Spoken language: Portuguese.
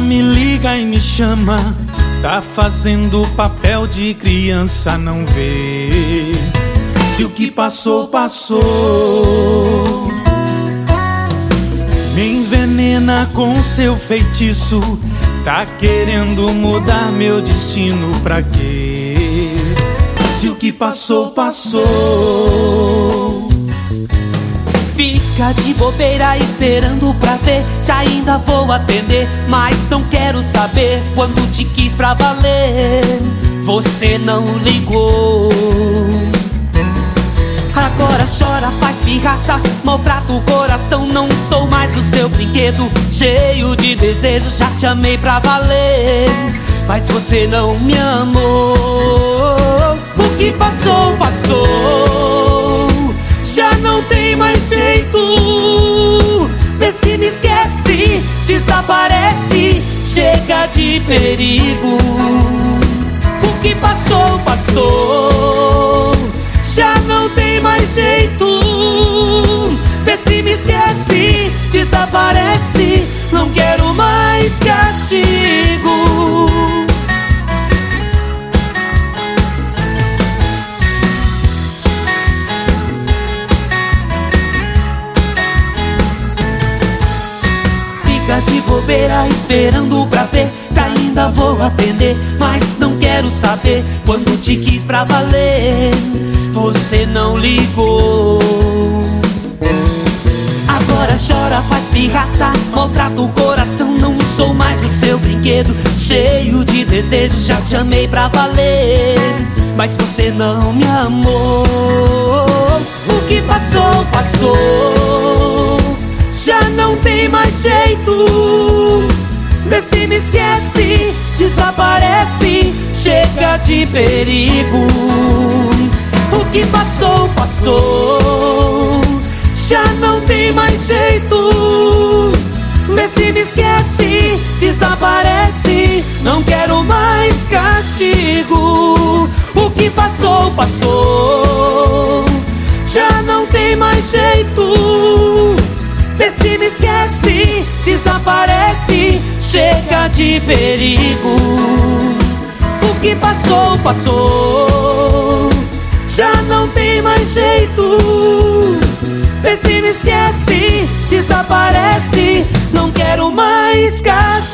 me liga e me chama, tá fazendo papel de criança, não vê se o que passou, passou. Me envenena com seu feitiço, tá querendo mudar meu destino, pra quê? Se o que passou, passou. Fica de bobeira esperando pra ver se ainda vou atender, mas não quero saber quando te quis pra valer. Você não ligou. Agora chora, faz pirraça, maltrata o coração. Não sou mais o seu brinquedo, cheio de desejo. Já te amei pra valer, mas você não me amou. O que passou, passou. Já não tem mais jeito. Vê se me esquece, desaparece, chega de perigo. O que passou, passou. Já não tem mais jeito. Vê se me esquece, desaparece, não quero mais castigo. Fica de bobeira esperando pra ver se ainda vou atender, mas não quero saber quando te quis pra valer. Você não ligou. Agora chora, faz pirraça, maltrata o coração. Não sou mais o seu brinquedo, cheio de desejo. Já te amei pra valer, mas você não me amou. O que passou, passou. Já não tem mais jeito. Vê se me esquece, desaparece, chega de perigo. O que passou, passou. Já não tem mais jeito. Vê se me esquece, desaparece, não quero mais castigo. O que passou, passou. Já não tem mais jeito. Vê se me esquece, desaparece, chega de perigo. O que passou, passou. Já não tem mais jeito. Vê se me esquece, desaparece, não quero mais castigo.